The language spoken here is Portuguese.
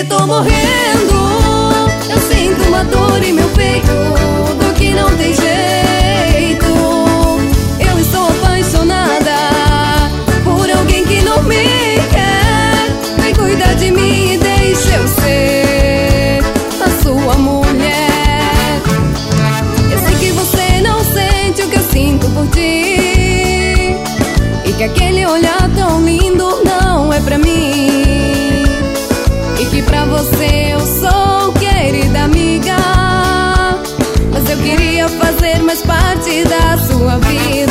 que tô morrendo. Eu sinto uma dor em meu peito, dor que não tem jeito. Eu estou apaixonada por alguém que não me quer. Vem cuidar de mim e deixa eu ser a sua mulher. Eu sei que você não sente o que eu sinto por ti, e que aquele olhar tão lindo não é pra mim, e que pra você eu sou querida amiga, mas eu queria fazer mais parte da sua vida.